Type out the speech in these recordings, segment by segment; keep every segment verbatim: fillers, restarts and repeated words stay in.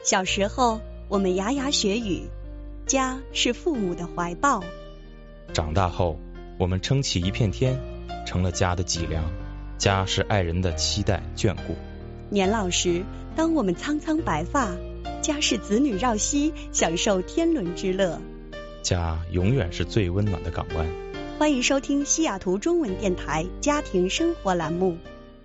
小时候，我们牙牙学语，家是父母的怀抱。 长大后，我们撑起一片天，成了家的脊梁。家是爱人的期待眷顾。 年老时，当我们苍苍白发，家是子女绕膝，享受天伦之乐。 家永远是最温暖的港湾。 欢迎收听西雅图中文电台家庭生活栏目。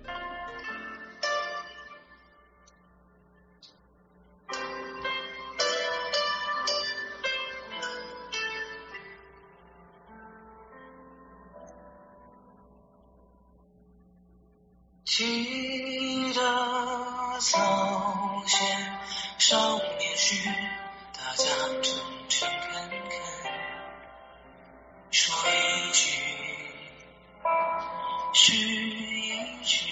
记得早先少年时，大家诚诚恳恳，说一句是一句。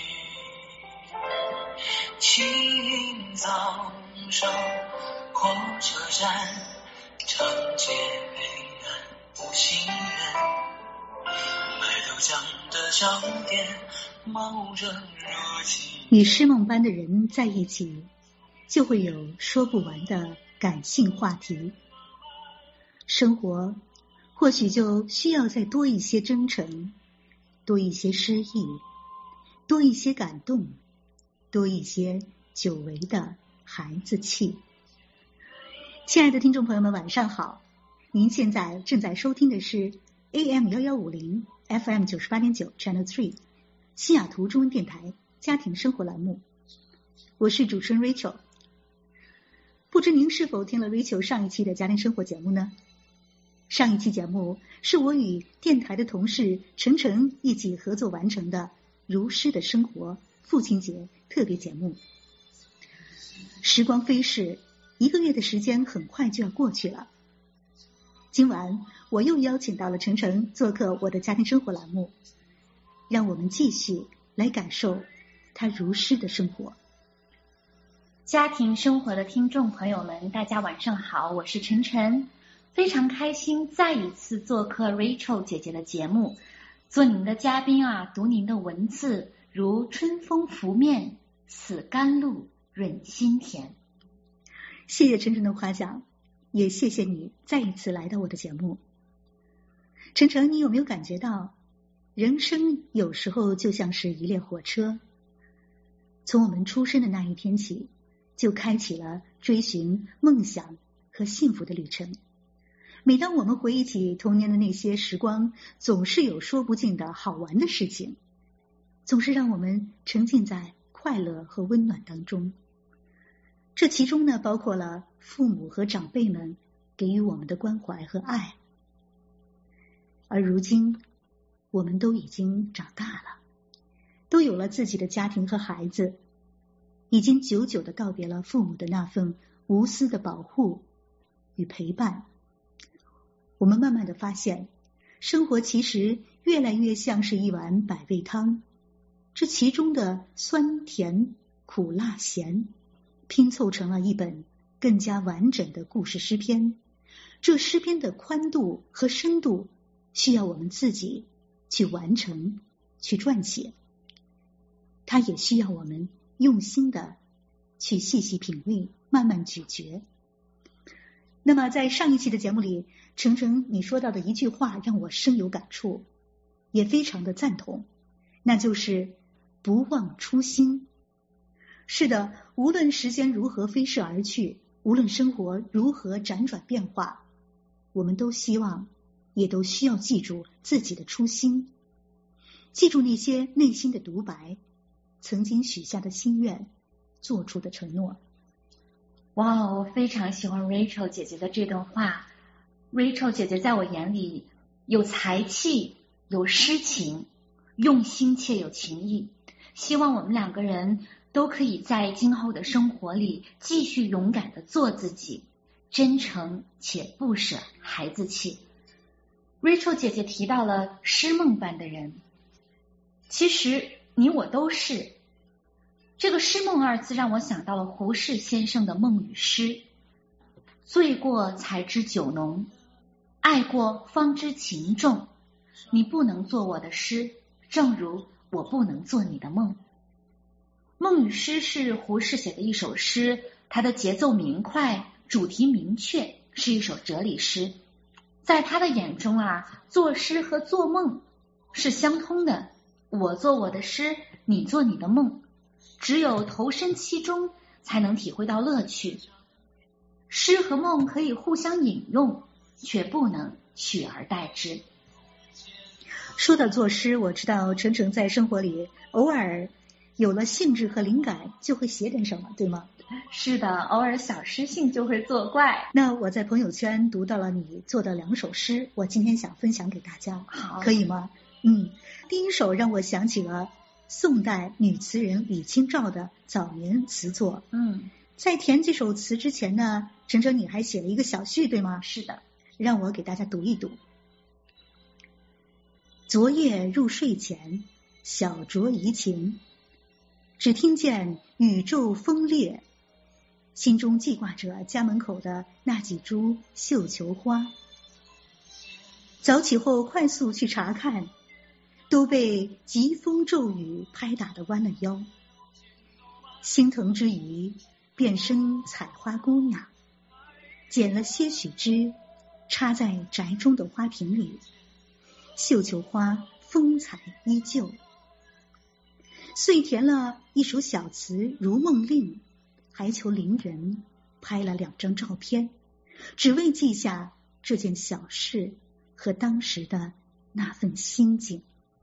清早上火车站，长街黑暗无行人，卖豆浆的商店冒着热气。 与诗梦般的人在一起，就会有说不完的感性话题。生活或许就需要再多一些真诚，多一些诗意，多一些感动，多一些久违的孩子气。亲爱的听众朋友们，晚上好！您现在正在收听的是 A M 一一五零 F M 九十八点九 Channel Three 西雅图中文电台家庭生活栏目，我是主持人 Rachel。 不知您是否听了 Rachel 上一期的家庭生活节目呢？上一期节目是我与电台的同事晨晨一起合作完成的如诗的生活父亲节特别节目。时光飞逝，一个月的时间很快就要过去了。今晚我又邀请到了晨晨做客我的家庭生活栏目，让我们继续来感受他如诗的生活。 家庭生活的听众朋友们，大家晚上好，我是晨晨，非常开心再一次做客 Rachel 姐姐的节目，做您的嘉宾啊，读您的文字如春风拂面，似甘露润心田。 谢谢晨晨的夸奖，也谢谢你再一次来到我的节目。晨晨，你有没有感觉到人生有时候就像是一列火车，从我们出生的那一天起，就开启了追寻梦想和幸福的旅程。每当我们回忆起童年的那些时光，总是有说不尽的好玩的事情，总是让我们沉浸在快乐和温暖当中。这其中呢，包括了父母和长辈们给予我们的关怀和爱。而如今我们都已经长大了，都有了自己的家庭和孩子，已经久久地告别了父母的那份无私的保护与陪伴。我们慢慢地发现，生活其实越来越像是一碗百味汤，这其中的酸甜苦辣咸拼凑成了一本更加完整的故事诗篇。这诗篇的宽度和深度需要我们自己去完成，去撰写，它也需要我们用心的去细细品味，慢慢咀嚼。那么在上一期的节目里，晨晨你说到的一句话让我深有感触，也非常的赞同，那就是不忘初心。是的，无论时间如何飞逝而去，无论生活如何辗转变化，我们都希望也都需要记住自己的初心，记住那些内心的独白，曾经许下的心愿，做出的承诺。 哇，我非常喜欢 Rachel 姐姐的这段话。 Rachel 姐姐在我眼里有才气，有诗情，用心且有情义。希望我们两个人都可以在今后的生活里继续勇敢地做自己，真诚且不舍孩子气。 Rachel 姐姐提到了诗梦般的人，其实你我都是。这个诗梦二字让我想到了胡适先生的梦与诗。醉过才知酒浓，爱过方知情重。你不能做我的诗，正如我不能做你的梦。梦与诗是胡适写的一首诗，它它的节奏明快，主题明确，是一首哲理诗。在他的眼中啊，作诗和做梦是相通的，我做我的诗，你做你的梦，只有投身其中，才能体会到乐趣。诗和梦可以互相引用，却不能取而代之。 说到作诗，我知道程程在生活里偶尔有了兴致和灵感，就会写点什么，对吗？ 是的，偶尔小诗性就会作怪。 那我在朋友圈读到了你做的两首诗，我今天想分享给大家， 好， 可以吗？嗯，第一首让我想起了宋代女词人李清照的早年词作。 嗯， 在填这首词之前呢，程程你还写了一个小序，对吗？ 是的， 让我给大家读一读。昨夜入睡前，小酌怡情，只听见宇宙风裂，心中记挂着家门口的那几株绣球花。早起后快速去查看，都被疾风骤雨拍打得弯了腰。心疼之余，变身采花姑娘，捡了些许枝，插在宅中的花瓶里。绣球花风采依旧，遂填了一首小词《如梦令》，还求邻人拍了两张照片，只为记下这件小事和当时的那份心境。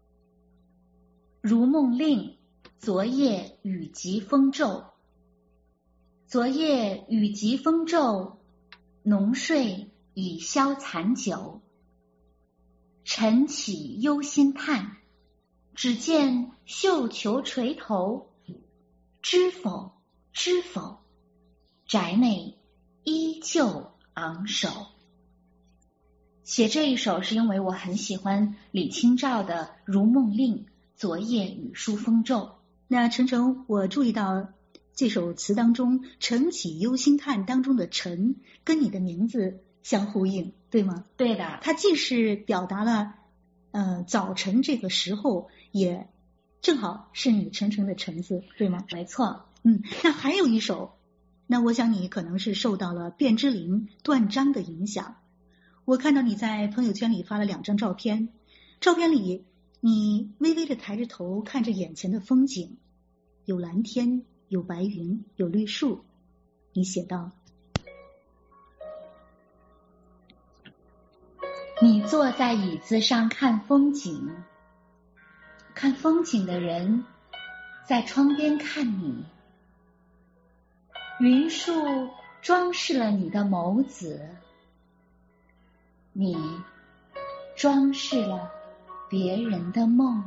如梦令，昨夜雨急风骤。昨夜雨急风骤，浓睡已消残酒。晨起忧心叹，只见绣球垂头。知否知否，宅内依旧昂首。写这一首是因为我很喜欢李清照的《如梦令》，昨夜雨疏风骤。 那程程，我注意到这首词当中晨起忧心叹当中的晨跟你的名字相呼应，对吗？ 对的， 它既是表达了呃早晨这个时候，也正好是你程程的程字，对吗？ 没错。 嗯，那还有一首，那我想你可能是受到了卞之琳、断章的影响。我看到你在朋友圈里发了两张照片，照片里你微微的抬着头看着眼前的风景，有蓝天，有白云，有绿树。你写道： 你坐在椅子上看风景，看风景的人在窗边看你，云树装饰了你的眸子，你装饰了别人的梦。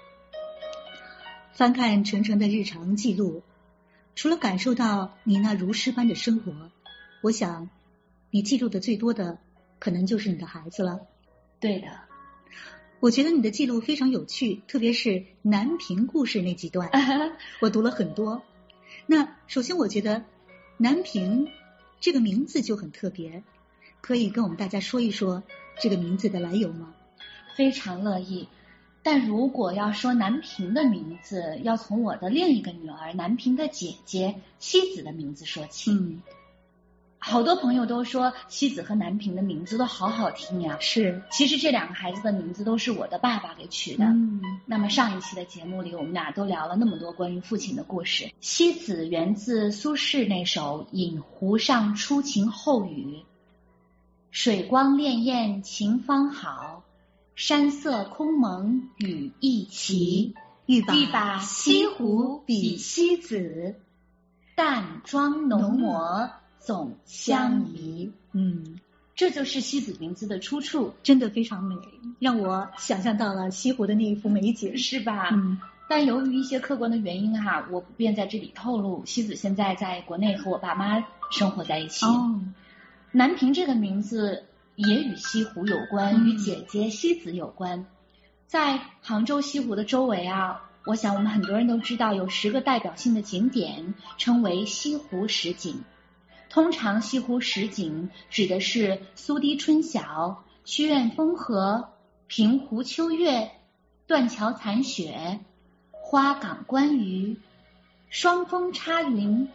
翻看程程的日常记录，除了感受到你那如诗般的生活，我想你记录的最多的可能就是你的孩子了。 对的， 我觉得你的记录非常有趣，特别是南屏故事那几段，我读了很多。那首先我觉得南屏这个名字就很特别，可以跟我们大家说一说这个名字的来由吗？ 非常乐意。但如果要说南屏的名字，要从我的另一个女儿南屏的姐姐西子的名字说起。 嗯， 好多朋友都说西子和南屏的名字都好好听呀。 是， 其实这两个孩子的名字都是我的爸爸给取的。 嗯， 那么上一期的节目里，我们俩都聊了那么多关于父亲的故事。西子源自苏轼那首《饮湖上初晴后雨》，水光潋滟晴方好，山色空蒙雨亦奇。 欲把欲把西湖比西子，淡妆浓抹总相宜。 嗯， 这就是西子名字的出处， 真的非常美，让我想象到了西湖的那一幅美景， 是吧？ 嗯， 但由于一些客观的原因哈，我不便在这里透露。西子现在在国内和我爸妈生活在一起。 哦， 南屏这个名字也与西湖有关， 嗯、 与姐姐西子有关。在杭州西湖的周围啊，我想我们很多人都知道有十个代表性的景点，称为西湖十景。通常西湖十景指的是苏堤春晓、曲院风荷、平湖秋月、断桥残雪、花港观鱼、双峰插云、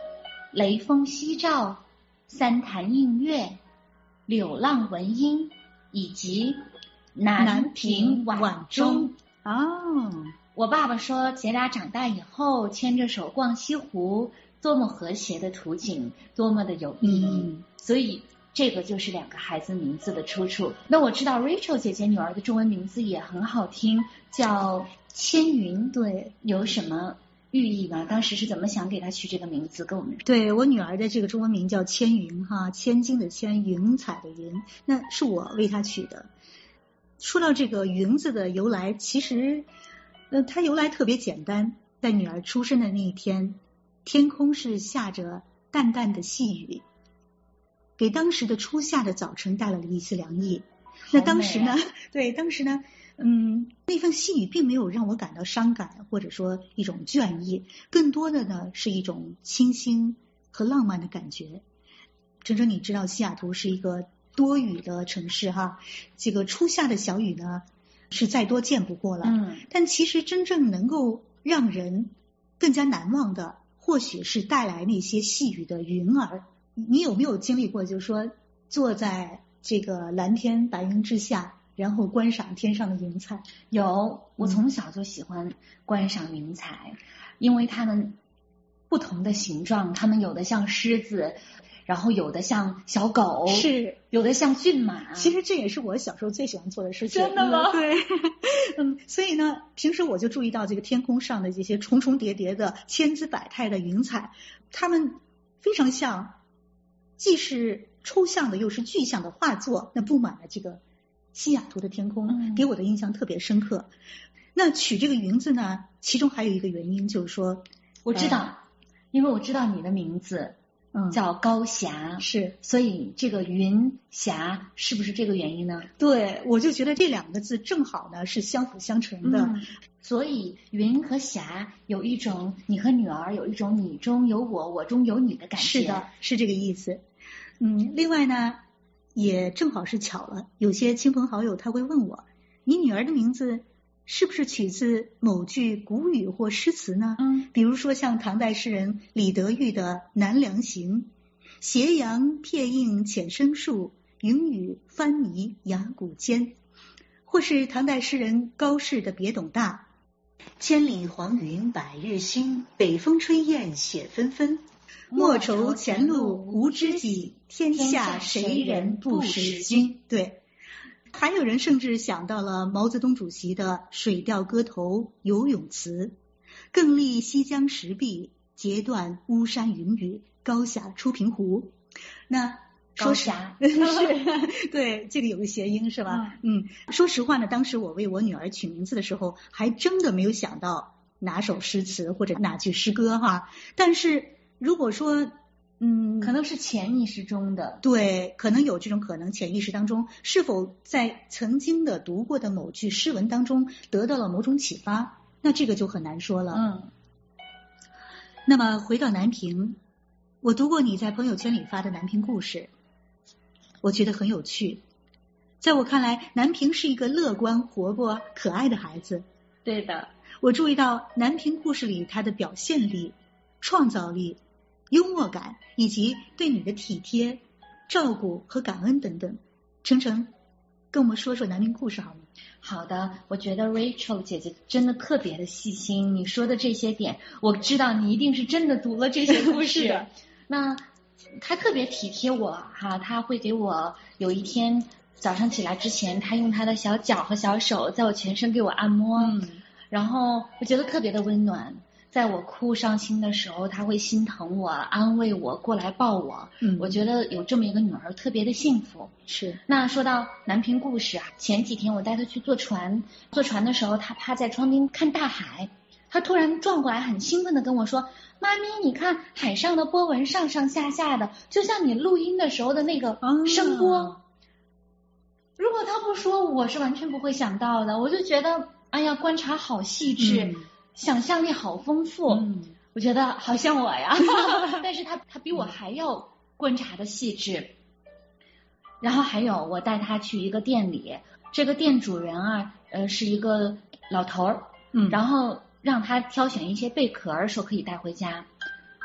雷锋夕照、三潭映月、柳浪闻莺以及南屏晚钟。 哦， 我爸爸说姐俩长大以后牵着手逛西湖，多么和谐的图景，多么的有意义。 嗯、 所以这个就是两个孩子名字的出处。那我知道 Rachel 姐姐女儿的中文名字也很好听，叫千云。 对， 有什么寓意吗？当时是怎么想给她取这个名字？跟我们说。 对，我女儿的这个中文名叫千云哈，千金的千，云彩的云，那是我为她取的。说到这个云字的由来，其实呃，它由来特别简单。在女儿出生的那一天，天空是下着淡淡的细雨，给当时的初夏的早晨带来了一丝凉意。那当时呢， 啊、 对，当时呢，嗯，那份细雨并没有让我感到伤感，或者说一种倦意，更多的呢是一种清新和浪漫的感觉。晨晨，你知道西雅图是一个多雨的城市哈，这个初夏的小雨呢是再多见不过了。 嗯， 但其实真正能够让人更加难忘的，或许是带来那些细雨的云儿。你有没有经历过，就是说坐在这个蓝天白云之下，然后观赏天上的云彩？ 有，我从小就喜欢观赏云彩，嗯、因为它们不同的形状，它们有的像狮子，然后有的像小狗， 是有的像骏马。 其实这也是我小时候最喜欢做的事情。 真的吗？ 嗯、对，嗯，所以呢，平时我就注意到这个天空上的这些重重叠叠的千姿百态的云彩，它们非常像，既是抽象的又是具象的画作，那布满了这个西雅图的天空， 嗯、 给我的印象特别深刻。那取这个云字呢，其中还有一个原因就是说， 我知道，呃、因为我知道你的名字。 嗯， 叫高霞， 是， 所以这个云霞是不是这个原因呢？ 对，我就觉得这两个字正好呢是相辅相成的。 嗯、所以云和霞有一种你和女儿有一种你中有我，我中有你的感觉。 是的，是这个意思。嗯，另外呢，也正好是巧了，有些亲朋好友他会问我，你女儿的名字是不是取自某句古语或诗词呢？ 嗯， 比如说像唐代诗人李德裕的《南梁行》，斜阳片映浅深树，云雨翻迷崖谷间；或是唐代诗人高适的《别董大》，千里黄云百日新，北风吹雁雪纷纷。莫愁前路无知己，天下谁人不识君。对。还有人甚至想到了毛泽东主席的《水调歌头游泳词》，更立西江石壁，截断巫山云雨，高霞出平湖。那高霞是对，这个有个谐音是吧？嗯, 嗯，说实话呢，当时我为我女儿取名字的时候，还真的没有想到哪首诗词或者哪句诗歌哈。但是如果说嗯， 可能是潜意识中的， 对，可能有这种可能。潜意识当中，是否在曾经的读过的某句诗文当中得到了某种启发，那这个就很难说了。 嗯。 那么回到南屏，我读过你在朋友圈里发的南屏故事，我觉得很有趣。在我看来，南屏是一个乐观、活泼、可爱的孩子。 对的， 我注意到南屏故事里他的表现力、创造力、幽默感以及对你的体贴、照顾和感恩等等。程程，跟我们说说南屏故事好吗？ 好的，我觉得 Rachel 姐姐真的特别的细心，你说的这些点，我知道你一定是真的读了这些故事。 是那她特别体贴我哈，她会给我有一天早上起来之前，她用她的小脚和小手在我全身给我按摩， 嗯， 然后我觉得特别的温暖。在我哭伤心的时候，他会心疼我，安慰我，过来抱我。 嗯， 我觉得有这么一个女儿特别的幸福。 是。 那说到南屏故事啊，前几天我带她去坐船，坐船的时候，她趴在窗边看大海，她突然转过来，很兴奋的跟我说：“妈咪，你看海上的波纹上上下下的，就像你录音的时候的那个声波。哦”如果她不说，我是完全不会想到的。我就觉得，哎呀，观察好细致。嗯，想象力好丰富， 嗯， 我觉得好像我呀，但是他他比我还要观察的细致。然后还有我带他去一个店里，这个店主人啊，呃是一个老头儿， 嗯， 然后让他挑选一些贝壳，说可以带回家。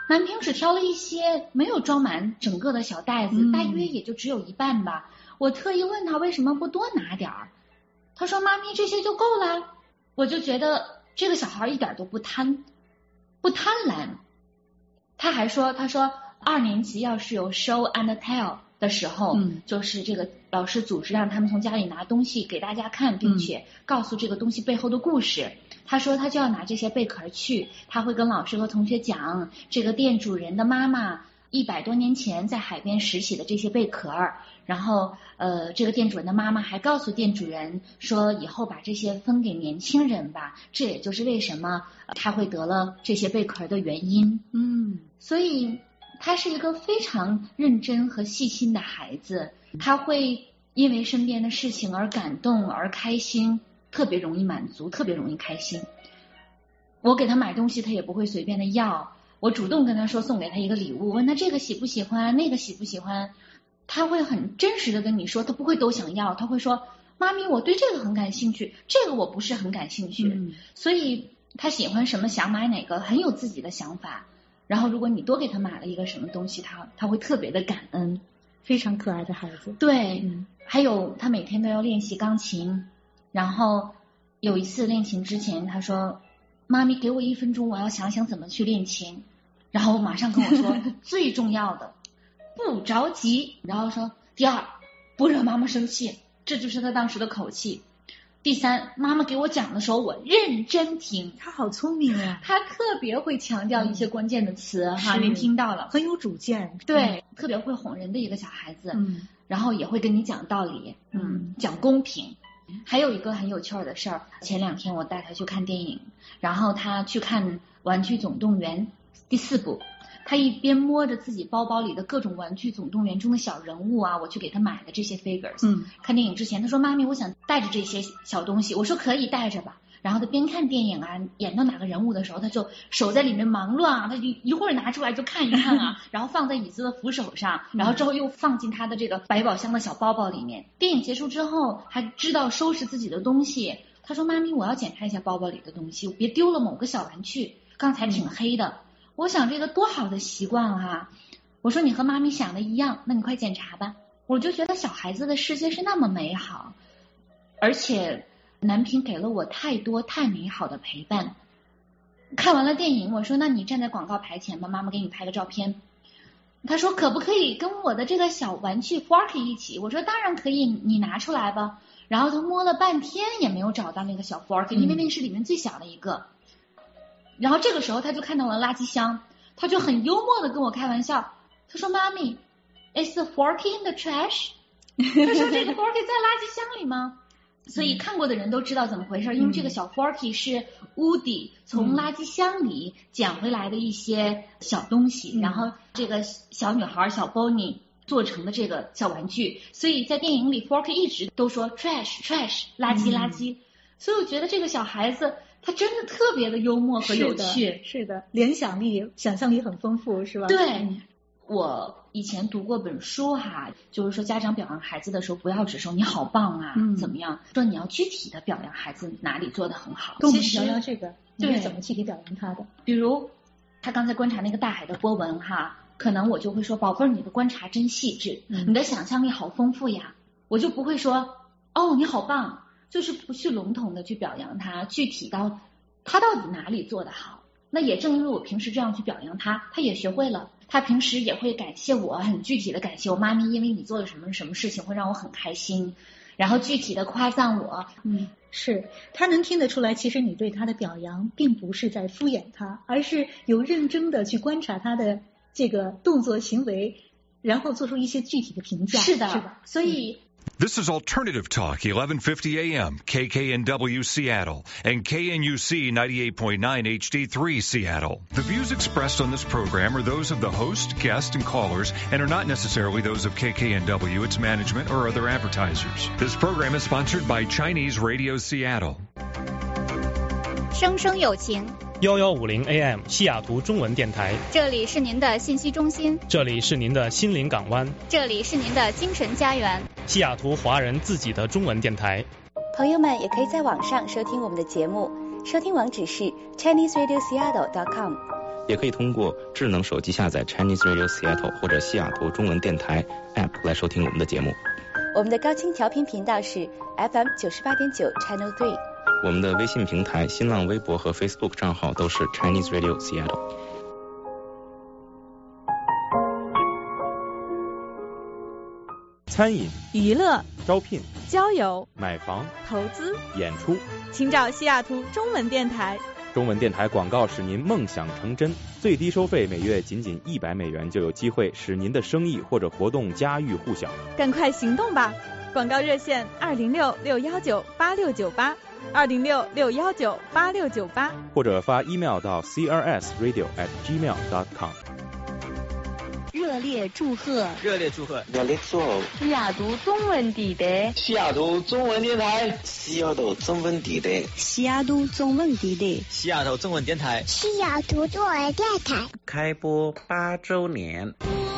南平只挑了一些，没有装满整个的小袋子， 嗯、 大约也就只有一半吧。我特意问他为什么不多拿点儿，他说妈咪这些就够了。我就觉得这个小孩一点都不贪不贪婪。他还说他说二年级要是有 show and tell 的时候、嗯、就是这个老师组织让他们从家里拿东西给大家看，并且告诉这个东西背后的故事、嗯、他说他就要拿这些贝壳去，他会跟老师和同学讲这个店主人的妈妈一百多年前在海边拾起的这些贝壳，然后呃，这个店主人的妈妈还告诉店主人说以后把这些分给年轻人吧，这也就是为什么、呃、他会得了这些贝壳的原因。嗯，所以他是一个非常认真和细心的孩子，他会因为身边的事情而感动而开心，特别容易满足，特别容易开心。我给他买东西他也不会随便的要，我主动跟他说送给他一个礼物，问他这个喜不喜欢，那个喜不喜欢，他会很真实的跟你说，他不会都想要，他会说妈咪我对这个很感兴趣，这个我不是很感兴趣、嗯、所以他喜欢什么想买哪个很有自己的想法，然后如果你多给他买了一个什么东西，他他会特别的感恩。 非常可爱的孩子。 对、嗯、还有他每天都要练习钢琴，然后有一次练琴之前他说妈咪给我一分钟，我要想想怎么去练琴，然后我马上跟我说最重要的不着急，然后说第二不惹妈妈生气，这就是他当时的口气。第三，妈妈给我讲的时候我认真听。 他好聪明啊， 他特别会强调一些关键的词、嗯、哈，您听到了， 很有主见。 对、嗯、特别会哄人的一个小孩子、嗯、然后也会跟你讲道理，嗯，讲公平。还有一个很有趣的事儿，前两天我带他去看电影，然后他去看玩具总动员第四部，他一边摸着自己包包里的各种玩具总动员中的小人物啊，我去给他买的这些 figures。嗯，看电影之前他说妈咪我想带着这些小东西，我说可以带着吧。然后他边看电影啊，演到哪个人物的时候，他就手在里面忙乱啊，他就一会儿拿出来就看一看啊，然后放在椅子的扶手上，然后之后又放进他的这个百宝箱的小包包里面。电影结束之后还知道收拾自己的东西，他说妈咪我要检查一下包包里的东西，我别丢了某个小玩具，刚才挺黑的。我想这个多好的习惯啊，我说你和妈咪想的一样，那你快检查吧。我就觉得小孩子的世界是那么美好，而且南平给了我太多太美好的陪伴。看完了电影，我说那你站在广告牌前吧，妈妈给你拍个照片。他说可不可以跟我的这个小玩具 Forky 一起，我说当然可以，你拿出来吧。然后他摸了半天也没有找到那个小 Forky、嗯、因为那是里面最小的一个。然后这个时候他就看到了垃圾箱，他就很幽默的跟我开玩笑，他说妈咪 Is the Forky in the trash？ 他说这个 Forky 在垃圾箱里吗？所以看过的人都知道怎么回事、嗯、因为这个小 Forky 是 Woody 从垃圾箱里捡回来的一些小东西、嗯、然后这个小女孩小 Bonnie 做成的这个小玩具，所以在电影里 Forky 一直都说 trash trash 垃圾垃圾、嗯、所以我觉得这个小孩子他真的特别的幽默和有趣。 是的，是的，联想力想象力很丰富是吧？ 对、嗯、我以前读过本书哈，就是说家长表扬孩子的时候不要只说你好棒啊、嗯、怎么样，说你要具体的表扬孩子哪里做得很好。 跟我们聊聊这个你是怎么具体表扬他的？ 比如他刚才观察那个大海的波纹哈，可能我就会说宝贝儿你的观察真细致、嗯、你的想象力好丰富呀，我就不会说哦你好棒，就是不去笼统的去表扬他，具体到他到底哪里做得好。那也正因为我平时这样去表扬他，他也学会了，他平时也会感谢我，很具体的感谢我妈咪，因为你做了什么什么事情会让我很开心，然后具体的夸赞我。 嗯，是他能听得出来，其实你对他的表扬并不是在敷衍他，而是有认真的去观察他的这个动作行为，然后做出一些具体的评价。 是的， 是吧？ 所以、嗯 This is Alternative Talk, eleven fifty A M, K K N W Seattle, and K N U C ninety-eight point nine H D three Seattle. The views expressed on this program are those of the host, guests, and callers, and are not necessarily those of K K N W, its management, or other advertisers. This program is sponsored by Chinese Radio Seattle. 生生有情幺幺五零 A M 西雅图中文电台， 这里是您的信息中心， 这里是您的心灵港湾， 这里是您的精神家园， 西雅图华人自己的中文电台。 朋友们也可以在网上收听我们的节目，收听网址是 Chinese Radio Seattle dot com， 也可以通过智能手机下载 Chinese Radio Seattle 或者西雅图中文电台 App 来收听我们的节目。 我们的高清调频频道是 F M 九十八点九 Channel three。 我们的微信平台、新浪微博和 Facebook 账号都是 Chinese Radio Seattle。餐饮、 娱乐、 招聘、 交友、 买房、 投资、 演出， 请找西雅图中文电台。 中文电台广告使您梦想成真，最低收费每月仅仅一百美元，就有机会使您的生意或者活动家喻户晓。 赶快行动吧！广告热线二零六六幺九八六九八，二零六六幺九八六九八， 或者发 email 到 c r s radio at gmail dot com。 热烈祝贺！ 热烈祝贺！ 热烈祝贺！ 西雅图中文电台， 西雅图中文电台， 西雅图中文电台， 西雅图中文电台， 西雅图中文电台， 西雅图中文电台开播八周年。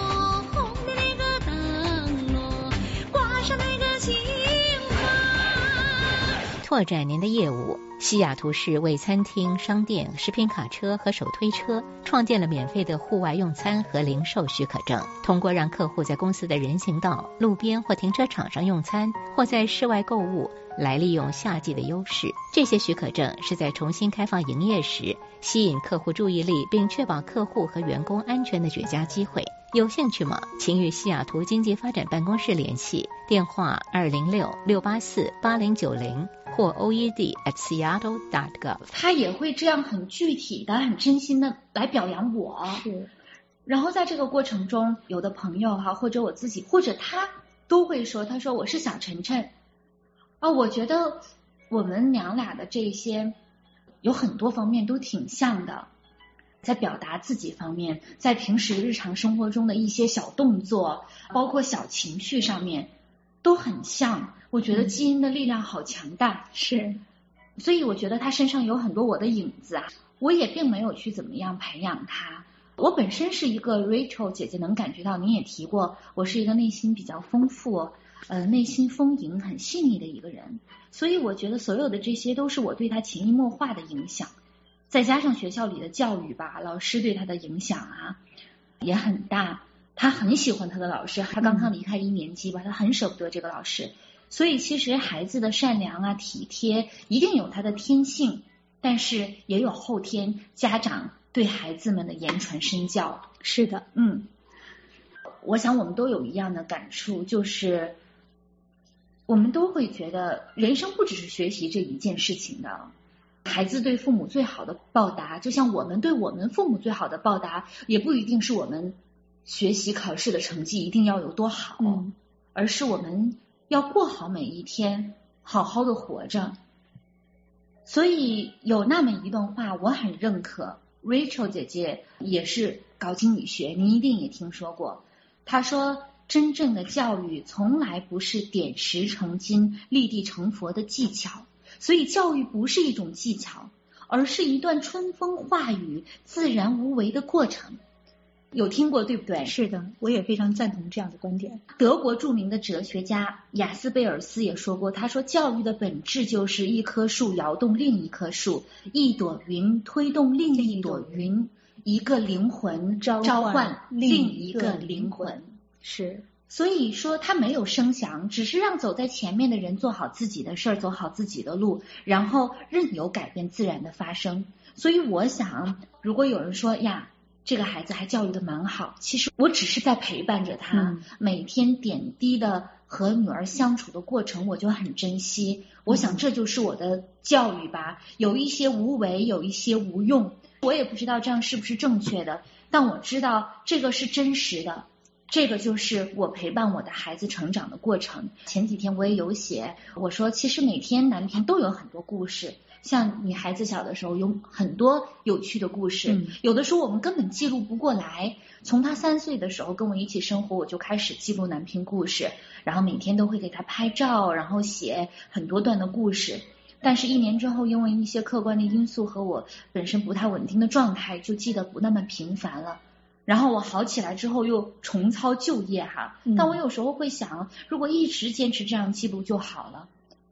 拓展您的业务，西雅图市为餐厅、商店、食品卡车和手推车创建了免费的户外用餐和零售许可证。通过让客户在公司的人行道、路边或停车场上用餐，或在室外购物，来利用夏季的优势。这些许可证是在重新开放营业时吸引客户注意力，并确保客户和员工安全的绝佳机会。有兴趣吗？请与西雅图经济发展办公室联系，电话二零六六八四八零九零或 o e d at seattle dot gov。 他也会这样很具体的、很真心的来表扬我。 是。 然后在这个过程中，有的朋友哈，或者我自己，或者他都会说，他说我是小晨晨啊，我觉得我们娘俩的这些有很多方面都挺像的。在表达自己方面，在平时日常生活中的一些小动作，包括小情绪上面都很像。我觉得基因的力量好强大， 是， 所以我觉得他身上有很多我的影子啊。我也并没有去怎么样培养他。我本身是一个 Rachel 姐姐能感觉到，您也提过，我是一个内心比较丰富，呃，内心丰盈、很细腻的一个人。所以我觉得所有的这些都是我对他潜移默化的影响。再加上学校里的教育吧，老师对他的影响啊也很大。他很喜欢他的老师，他刚刚离开一年级吧，他很舍不得这个老师。所以其实孩子的善良啊、体贴一定有他的天性，但是也有后天家长对孩子们的言传身教。 是的， 嗯，我想我们都有一样的感触，就是我们都会觉得人生不只是学习这一件事情的。孩子对父母最好的报答，就像我们对我们父母最好的报答，也不一定是我们学习考试的成绩一定要有多好， 嗯， 而是我们要过好每一天，好好的活着。所以有那么一段话我很认可， Rachel 姐姐也是搞经理学，您一定也听说过。她说真正的教育从来不是点石成金、立地成佛的技巧，所以教育不是一种技巧，而是一段春风化雨、自然无为的过程。有听过对不对？ 是的，我也非常赞同这样的观点。 德国著名的哲学家雅斯贝尔斯也说过，他说教育的本质就是一棵树摇动另一棵树，一朵云推动另一朵云，一个灵魂召唤另一个灵魂。 是， 所以说他没有声响，只是让走在前面的人做好自己的事儿，走好自己的路，然后任由改变自然的发生。所以我想，如果有人说呀，这个孩子还教育的蛮好，其实我只是在陪伴着他， 嗯、 每天点滴的和女儿相处的过程，我就很珍惜。我想这就是我的教育吧，有一些无为，有一些无用，我也不知道这样是不是正确的，但我知道这个是真实的。这个就是我陪伴我的孩子成长的过程。前几天我也有写，我说其实每天南平都有很多故事，像你孩子小的时候有很多有趣的故事， 嗯、 有的时候我们根本记录不过来。从他三岁的时候跟我一起生活，我就开始记录南平故事，然后每天都会给他拍照，然后写很多段的故事。但是一年之后，因为一些客观的因素和我本身不太稳定的状态，就记得不那么频繁了。然后我好起来之后又重操旧业哈，但我有时候会想，如果一直坚持这样记录就好了。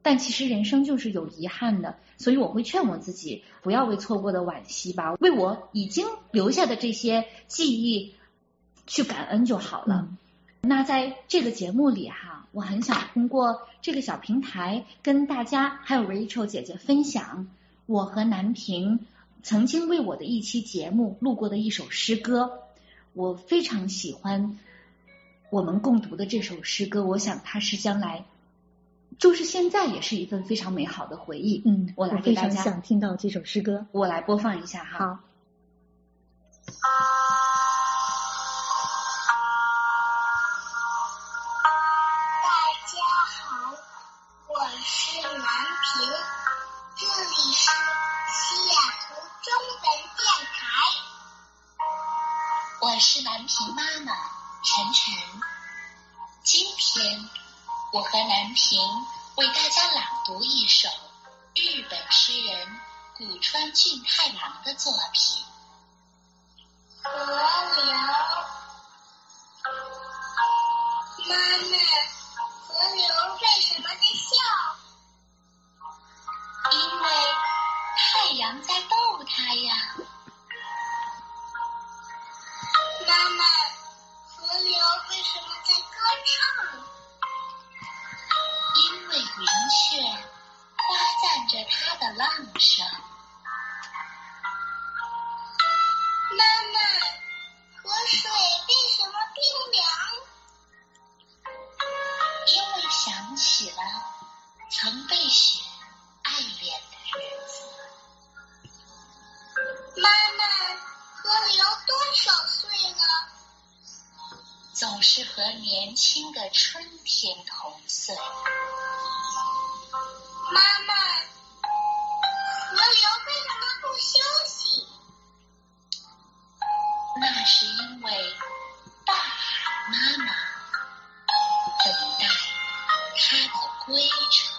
但其实人生就是有遗憾的，所以我会劝我自己不要为错过的惋惜吧，为我已经留下的这些记忆去感恩就好了。嗯、那在这个节目里哈，我很想通过这个小平台跟大家还有 Rachel 姐姐分享我和南平曾经为我的一期节目录过的一首诗歌，我非常喜欢我们共读的这首诗歌，我想它是将来就是现在也是一份非常美好的回忆。 嗯， 我来给大家， 我非常想听到这首诗歌， 我来播放一下哈。 好。 大家好，我是南平，这里是西雅图中文电台。 我是南平妈妈晨晨，今天我和南平为大家朗读一首日本诗人古川俊太郎的作品 《河流》。妈妈，河流为什么在笑？ 因为太阳在逗它呀。 妈妈，河流为什么在歌唱？ 因为云雀夸赞着它的浪声。 妈妈，河水为什么冰凉？ 因为想起了曾被雪爱恋的日子。 妈妈，河流多少岁了？ 总是和年轻的春天同岁。 妈妈，河流为什么不休息？ 那是因为大海妈妈等待它的归程。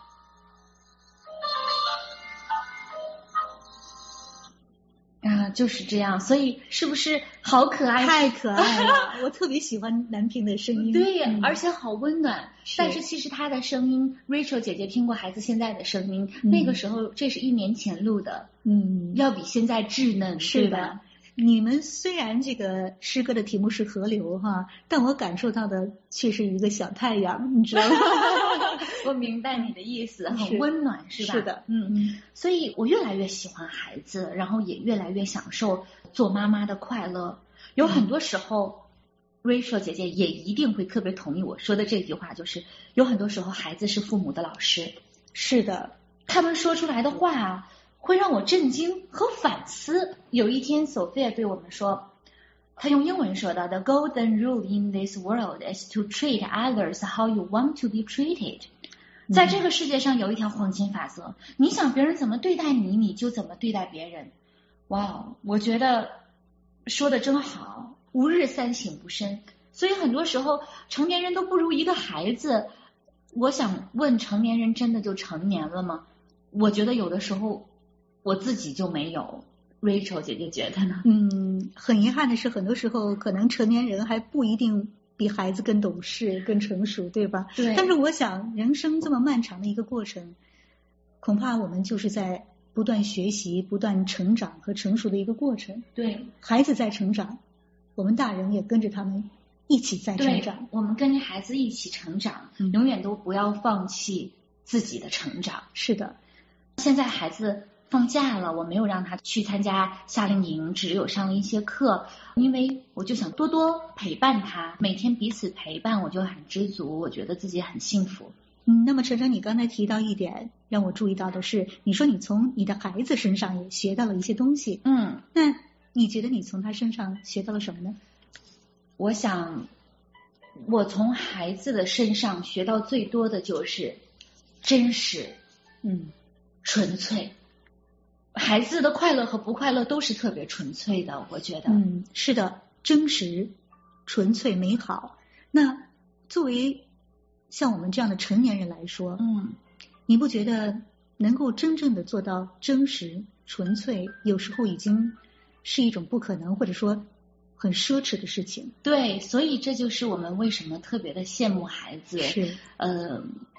啊，就是这样，所以是不是好可爱？ 太可爱了，我特别喜欢南平的声音。 对呀、 嗯， 而且好温暖。但是其实他的声音 ，Rachel 姐姐听过孩子现在的声音，嗯、那个时候这是一年前录的， 嗯， 要比现在稚嫩， 是的。 你们虽然这个诗歌的题目是河流哈，但我感受到的却是一个小太阳，你知道吗？ 我明白你的意思，很温暖，是吧？ 是的， 嗯嗯。所以我越来越喜欢孩子，然后也越来越享受做妈妈的快乐。有很多时候、嗯、，Rachel 姐姐也一定会特别同意我说的这句话，就是有很多时候孩子是父母的老师。 是的， 他们说出来的话啊，会让我震惊和反思。有一天 Sophia 对我们说，她用英文说的 The golden rule in this world is to treat others how you want to be treated、嗯、在这个世界上有一条黄金法则，你想别人怎么对待你，你就怎么对待别人。哇，我觉得说的真好，吾日三省吾身。所以很多时候成年人都不如一个孩子。我想问，成年人真的就成年了吗？我觉得有的时候我自己就没有。Rachel 姐姐觉得呢？ 嗯，很遗憾的是，很多时候可能成年人还不一定比孩子更懂事、更成熟，对吧？ 对。 但是我想，人生这么漫长的一个过程，恐怕我们就是在不断学习、不断成长和成熟的一个过程。 对。 孩子在成长，我们大人也跟着他们一起在成长。 我们跟着孩子一起成长、嗯，永远都不要放弃自己的成长。 是的。 现在孩子放假了，我没有让他去参加夏令营，只有上了一些课，因为我就想多多陪伴他，每天彼此陪伴，我就很知足，我觉得自己很幸福。 嗯，那么晨晨，你刚才提到一点让我注意到的是，你说你从你的孩子身上也学到了一些东西。 嗯， 那你觉得你从他身上学到了什么呢？ 我想我从孩子的身上学到最多的就是真实， 嗯， 纯粹。孩子的快乐和不快乐都是特别纯粹的，我觉得。 嗯，是的，真实、纯粹、美好。那作为像我们这样的成年人来说， 嗯， 你不觉得能够真正的做到真实、纯粹，有时候已经是一种不可能，或者说很奢侈的事情？ 对，所以这就是我们为什么特别的羡慕孩子。 是， 呃。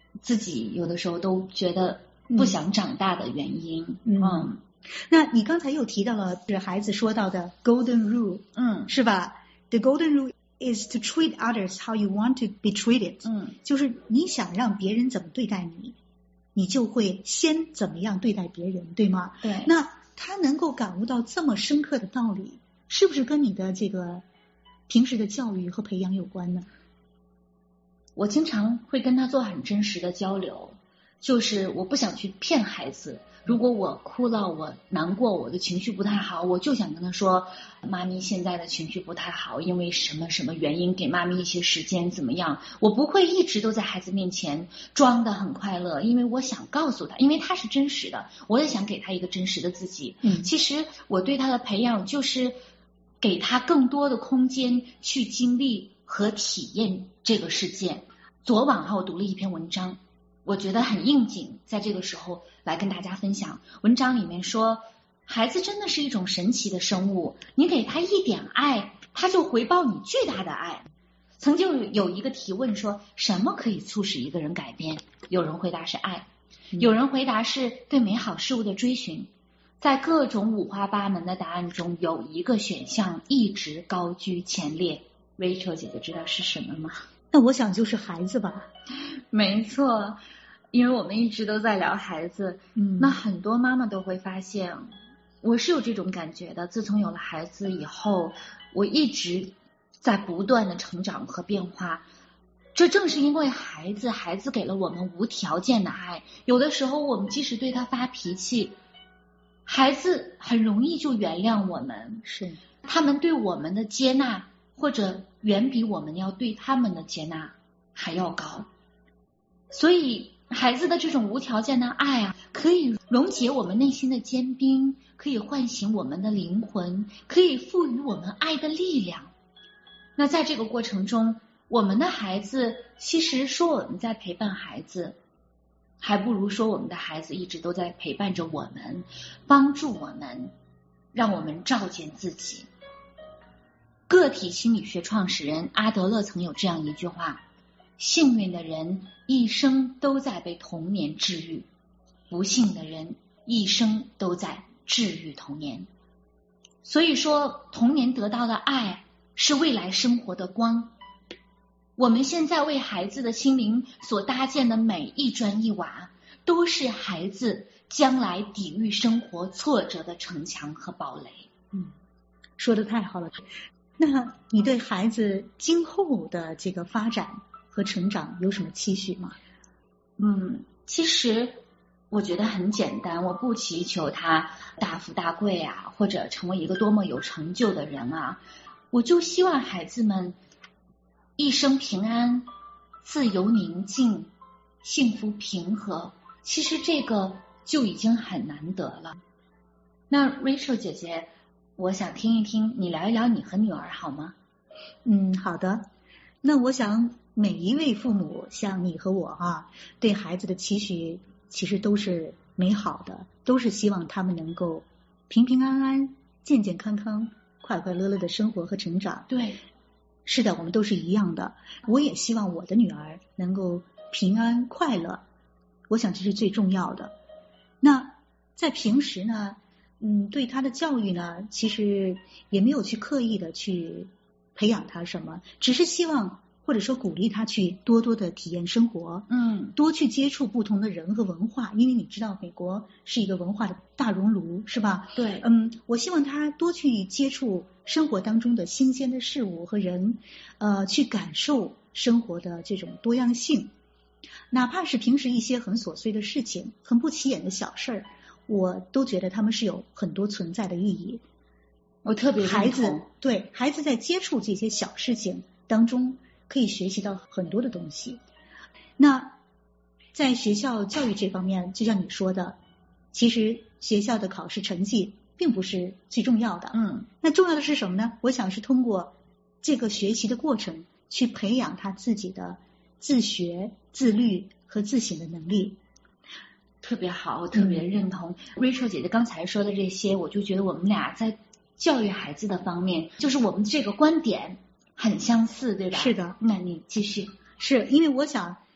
自己有的时候都觉得不想长大的原因。 嗯，嗯那你刚才又提到了是孩子说到的 golden rule， 嗯， 是吧？ The golden rule is to treat others how you want to be treated。 嗯， 就是你想让别人怎么对待你，你就会先怎么样对待别人，对吗？ 对。 那他能够感悟到这么深刻的道理，是不是跟你的这个平时的教育和培养有关呢？ 我经常会跟他做很真实的交流，就是我不想去骗孩子。如果我哭了，我难过，我的情绪不太好，我就想跟他说，妈咪现在的情绪不太好，因为什么什么原因，给妈咪一些时间怎么样。我不会一直都在孩子面前装得很快乐，因为我想告诉他，因为他是真实的，我也想给他一个真实的自己。 嗯， 其实我对他的培养就是给他更多的空间去经历和体验这个世界。昨晚哈，我读了一篇文章，我觉得很应景，在这个时候来跟大家分享。文章里面说，孩子真的是一种神奇的生物，你给他一点爱，他就回报你巨大的爱。曾经有一个提问说，什么可以促使一个人改变？有人回答是爱，有人回答是对美好事物的追寻。在各种五花八门的答案中，有一个选项一直高居前列。Rachel 姐姐知道是什么吗？ 那我想就是孩子吧。 没错，因为我们一直都在聊孩子， 嗯， 那很多妈妈都会发现，我是有这种感觉的。自从有了孩子以后，我一直在不断的成长和变化。这正是因为孩子，孩子给了我们无条件的爱。有的时候我们即使对他发脾气，孩子很容易就原谅我们， 是他们对我们的接纳，或者远比我们要对他们的接纳还要高。所以孩子的这种无条件的爱啊，可以溶解我们内心的坚冰，可以唤醒我们的灵魂，可以赋予我们爱的力量。那在这个过程中，我们的孩子，其实说我们在陪伴孩子，还不如说我们的孩子一直都在陪伴着我们，帮助我们，让我们照见自己。个体心理学创始人阿德勒曾有这样一句话，幸运的人一生都在被童年治愈，不幸的人一生都在治愈童年。所以说，童年得到的爱是未来生活的光。我们现在为孩子的心灵所搭建的每一砖一瓦，都是孩子将来抵御生活挫折的城墙和堡垒。 嗯，说得太好了。那你对孩子今后的这个发展和成长有什么期许吗？ 嗯，其实我觉得很简单，我不祈求他大富大贵啊，或者成为一个多么有成就的人啊，我就希望孩子们一生平安、自由宁静、幸福平和。其实这个就已经很难得了。那 Rachel 姐姐，我想听一听你聊一聊你和女儿好吗？ 嗯，好的。那我想每一位父母像你和我啊，对孩子的期许其实都是美好的，都是希望他们能够平平安安、健健康康、快快乐乐的生活和成长。 对， 是的，我们都是一样的。我也希望我的女儿能够平安快乐，我想这是最重要的。那在平时呢，嗯，对她的教育呢，其实也没有去刻意的去培养她什么，只是希望或者说鼓励她去多多的体验生活， 嗯， 多去接触不同的人和文化，因为你知道美国是一个文化的大熔炉，是吧？ 对， 嗯，我希望她多去接触生活当中的新鲜的事物和人，呃，去感受生活的这种多样性，哪怕是平时一些很琐碎的事情，很不起眼的小事儿，我都觉得他们是有很多存在的意义。 我特别孩子对孩子在接触这些小事情当中，可以学习到很多的东西。那在学校教育这方面，就像你说的，其实学校的考试成绩并不是最重要的。 嗯， 那重要的是什么呢？我想是通过这个学习的过程，去培养他自己的自学、自律和自省的能力。 特别好，我特别认同、嗯、Rachel 姐姐刚才说的这些，我就觉得我们俩在教育孩子的方面，就是我们这个观点很相似，对吧？ 是的。 那你继续。 是因为我想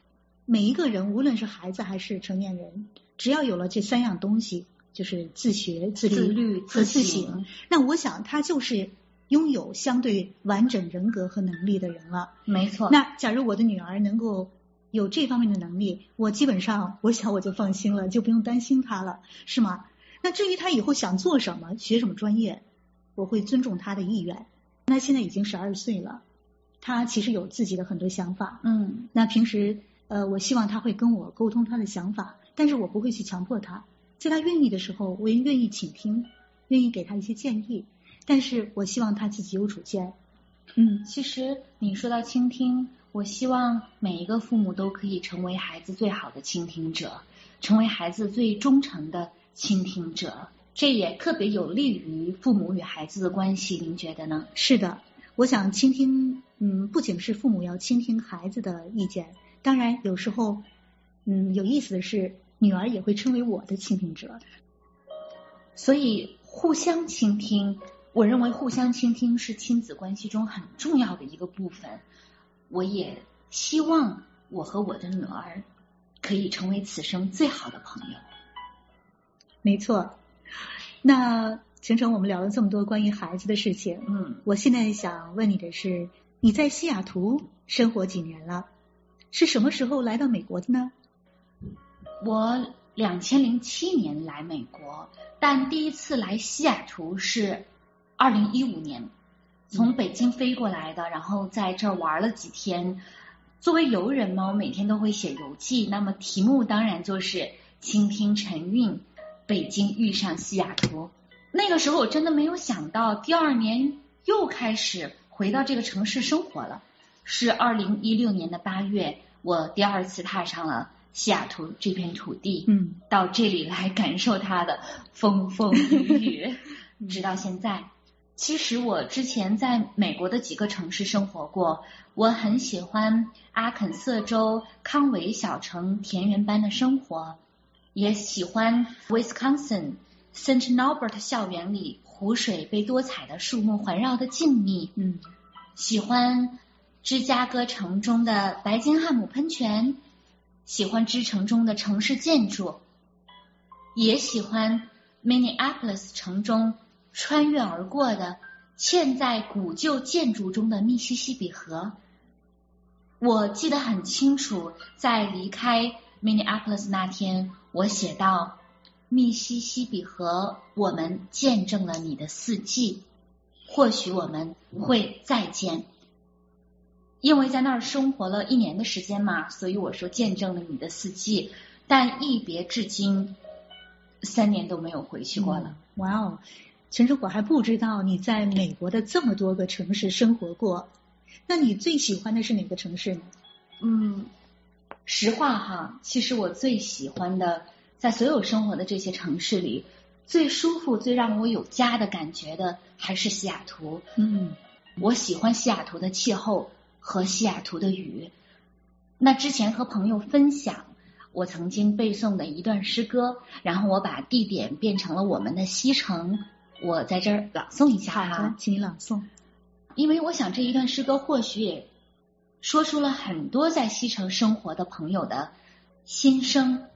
每一个人，无论是孩子还是成年人，只要有了这三样东西，就是自学、自律、 自律和自自省省，那我想他就是拥有相对完整人格和能力的人了。 没错。 那假如我的女儿能够有这方面的能力，我基本上我想我就放心了，就不用担心她了，是吗？那至于她以后想做什么，学什么专业，我会尊重她的意愿。她现在已经十二岁了，她其实有自己的很多想法。 嗯， 那平时呃，我希望她会跟我沟通她的想法，但是我不会去强迫她。在她愿意的时候，我也愿意倾听，愿意给她一些建议，但是我希望她自己有主见。 嗯，其实你说到倾听，我希望每一个父母都可以成为孩子最好的倾听者，成为孩子最忠诚的倾听者，这也特别有利于父母与孩子的关系，您觉得呢？ 是的，我想倾听，嗯，不仅是父母要倾听孩子的意见，当然有时候，嗯，有意思的是，女儿也会成为我的倾听者。 所以互相倾听，我认为互相倾听是亲子关系中很重要的一个部分。我也希望我和我的女儿可以成为此生最好的朋友。 没错。那程程，我们聊了这么多关于孩子的事情， 嗯， 我现在想问你的是，你在西雅图生活几年了？是什么时候来到美国的呢？ 我两千零七年来美国，但第一次来西雅图是二零一五年，从北京飞过来的，然后在这儿玩了几天。作为游人嘛，我每天都会写游记，那么题目当然就是倾听晨韵，北京遇上西雅图。那个时候我真的没有想到，第二年又开始回到这个城市生活了。是二零一六年的八月，我第二次踏上了西雅图这片土地， 嗯， 到这里来感受它的风风雨雨，直到现在。其实我之前在美国的几个城市生活过，我很喜欢阿肯色州康维小城田园般的生活，也喜欢 Wisconsin Saint Norbert 校园里湖水被多彩的树木环绕的静谧， 嗯， 喜欢芝加哥城中的白金汉姆喷泉，喜欢之城中的城市建筑，也喜欢 Minneapolis 城中穿越而过的嵌在古旧建筑中的密西西比河。我记得很清楚，在离开 Minneapolis 那天，我写道：密西西比河，我们见证了你的四季，或许我们会再见。因为在那儿生活了一年的时间嘛，所以我说见证了你的四季，但一别至今三年都没有回去过了。 嗯、哇哦，陈叔，我还不知道你在美国的这么多个城市生活过，那你最喜欢的是哪个城市呢？ 嗯，实话哈，其实我最喜欢的，在所有生活的这些城市里，最舒服、最让我有家的感觉的还是西雅图。 嗯， 我喜欢西雅图的气候和西雅图的雨。那之前和朋友分享我曾经背诵的一段诗歌，然后我把地点变成了我们的西城，我在这儿朗诵一下哈。 好的，请你朗诵。 因为我想这一段诗歌或许也说出了很多在西城生活的朋友的心声。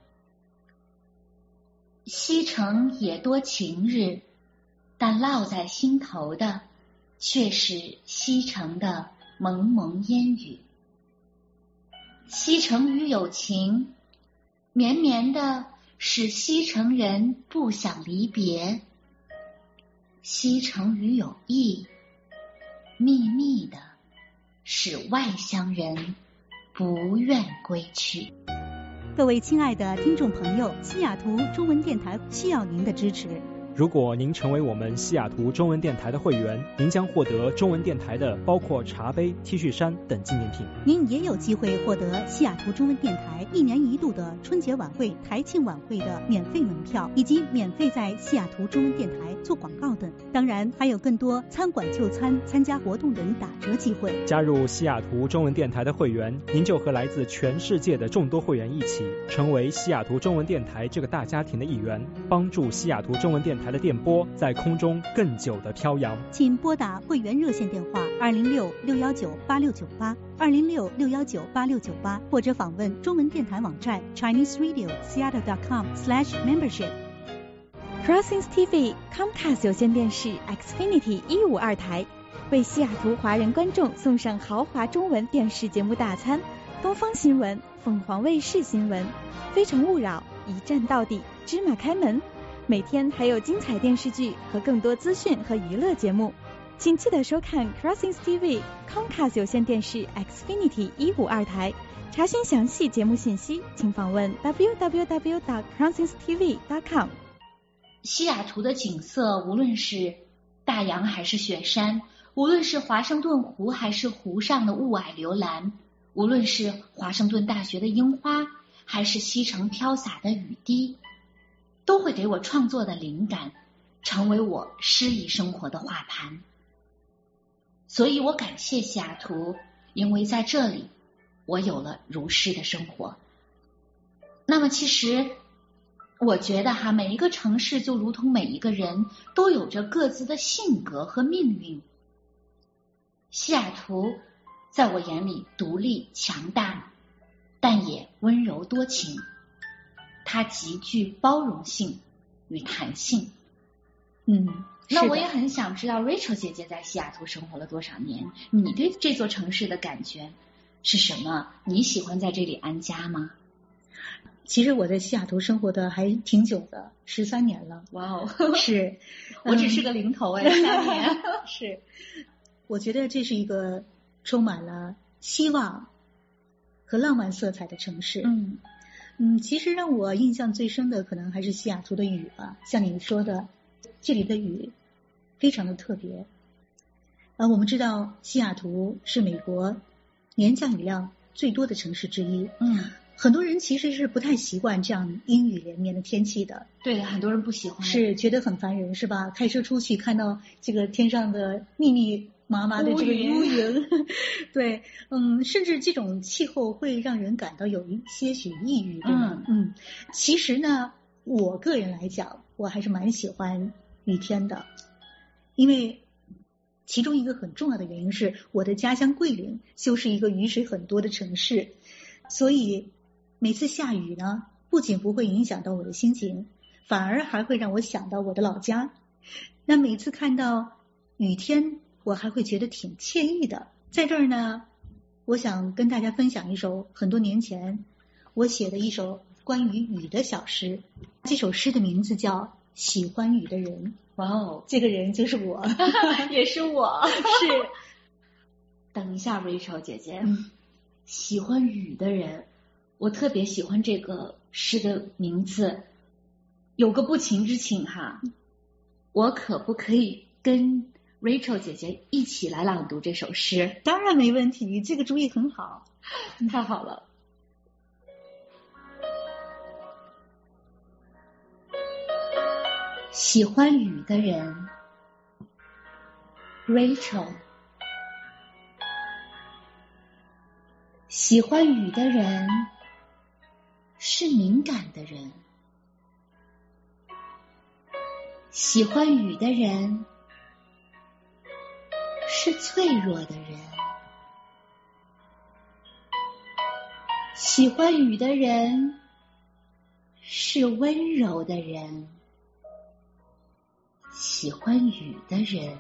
西城也多晴日，但烙在心头的却是西城的蒙蒙烟雨。西城与有情，绵绵的使西城人不想离别；西城与有意，秘密的使外乡人不愿归去。 各位亲爱的听众朋友，西雅图中文电台需要您的支持。 如果您成为我们西雅图中文电台的会员，您将获得中文电台的包括茶杯、T 恤衫等纪念品。 您也有机会获得西雅图中文电台一年一度的春节晚会、台庆晚会的免费门票，以及免费在西雅图中文电台做广告等。当然，还有更多餐馆就餐、参加活动等打折机会。 加入西雅图中文电台的会员，您就和来自全世界的众多会员一起，成为西雅图中文电台这个大家庭的一员，帮助西雅图中文电台台的电波在空中更久的飘扬。 请拨打会员热线电话二零六六幺九八六九八二零六六幺九八六九八，或者访问中文电台网站 chinese radio seattle dot com slash membership。 Crossings T V Comcast 有线电视 Xfinity 一五二台为西雅图华人观众送上豪华中文电视节目大餐，东方新闻、凤凰卫视新闻、非诚勿扰、一站到底、芝麻开门，每天还有精彩电视剧和更多资讯和娱乐节目。请记得收看 Crossings T V Comcast 有线电视 Xfinity 一五二台。查询详细节目信息，请访问 w w w dot crossings t v dot com。 西雅图的景色，无论是大洋还是雪山，无论是华盛顿湖还是湖上的雾霭流岚，无论是华盛顿大学的樱花还是西城飘洒的雨滴，都会给我创作的灵感，成为我诗意生活的画盘。所以我感谢西雅图，因为在这里我有了如诗的生活。那么其实我觉得哈，每一个城市就如同每一个人都有着各自的性格和命运。西雅图在我眼里独立强大，但也温柔多情，它极具包容性与弹性。 嗯， 那我也很想知道 Rachel 姐姐在西雅图生活了多少年，你对这座城市的感觉是什么？你喜欢在这里安家吗？ 其实我在西雅图生活的还挺久的，十三年了。 哇哦， 是， 我只是个零头哎，三年是。我觉得这是一个充满了希望和浪漫色彩的城市。 嗯嗯，其实让我印象最深的可能还是西雅图的雨吧，像你说的，这里的雨非常的特别。呃，我们知道西雅图是美国年降雨量最多的城市之一。 嗯。 很多人其实是不太习惯这样阴雨连绵的天气的。 对，很多人不喜欢， 是觉得很烦人，是吧？开车出去看到这个天上的密密麻麻的这个乌云，对，嗯，甚至这种气候会让人感到有一些许抑郁，对吗？嗯嗯，其实呢，我个人来讲，我还是蛮喜欢雨天的，因为其中一个很重要的原因是我的家乡桂林就是一个雨水很多的城市，所以每次下雨呢，不仅不会影响到我的心情，反而还会让我想到我的老家。那每次看到雨天，我还会觉得挺惬意的。在这儿呢，我想跟大家分享一首很多年前我写的一首关于雨的小诗。这首诗的名字叫《喜欢雨的人》。 哇哦， 这个人就是我， 也是我。 是。 等一下 ，Rachel 姐姐， 嗯， 喜欢雨的人。我特别喜欢这个诗的名字，有个不情之请哈，我可不可以跟 Rachel 姐姐一起来朗读这首诗？ 当然没问题，这个主意很好， 太好了。喜欢雨的人 ，Rachel， 喜欢雨的人。是敏感的人，喜欢雨的人是脆弱的人，喜欢雨的人是温柔的人，喜欢雨的人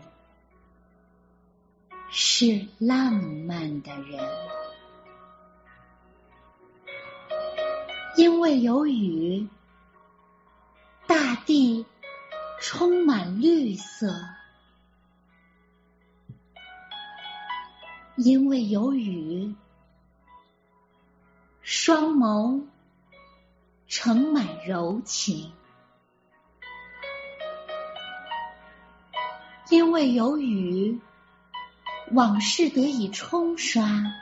是浪漫的人。因为有雨，大地充满绿色；因为有雨，双眸盛满柔情；因为有雨，往事得以冲刷；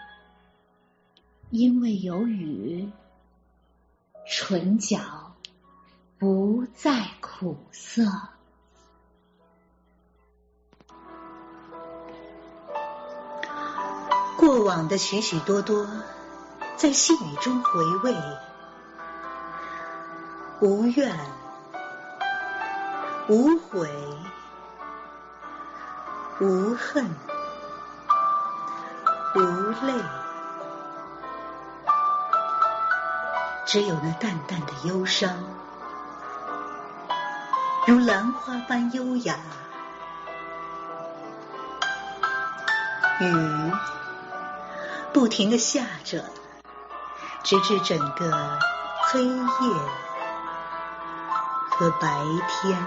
因为有雨，唇角不再苦涩。 过往的许许多多，在细雨中回味，无怨无悔，无恨，无泪，只有那淡淡的忧伤，如兰花般优雅。雨不停地下着，直至整个黑夜和白天。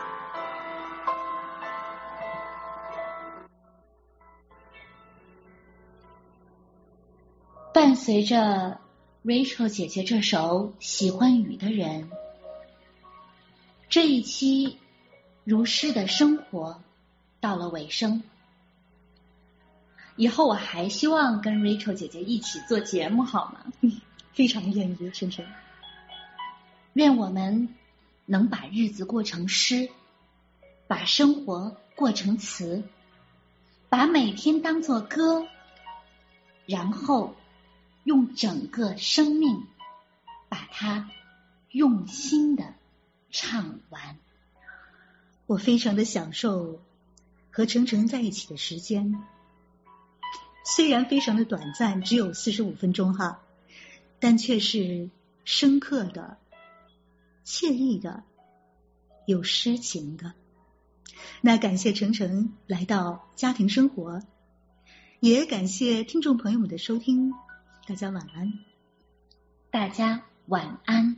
伴随着 Rachel 姐姐这首喜欢雨的人，这一期如诗的生活到了尾声。以后我还希望跟 Rachel 姐姐一起做节目，好吗？ 嗯，非常愿意，晨晨。 愿我们能把日子过成诗，把生活过成词，把每天当作歌，然后用整个生命把它用心的唱完。 我非常的享受和晨晨在一起的时间，虽然非常的短暂，只有四十五分钟哈，但却是深刻的、惬意的、有诗情的。那感谢晨晨来到家庭生活，也感谢听众朋友们的收听，大家晚安。 大家晚安。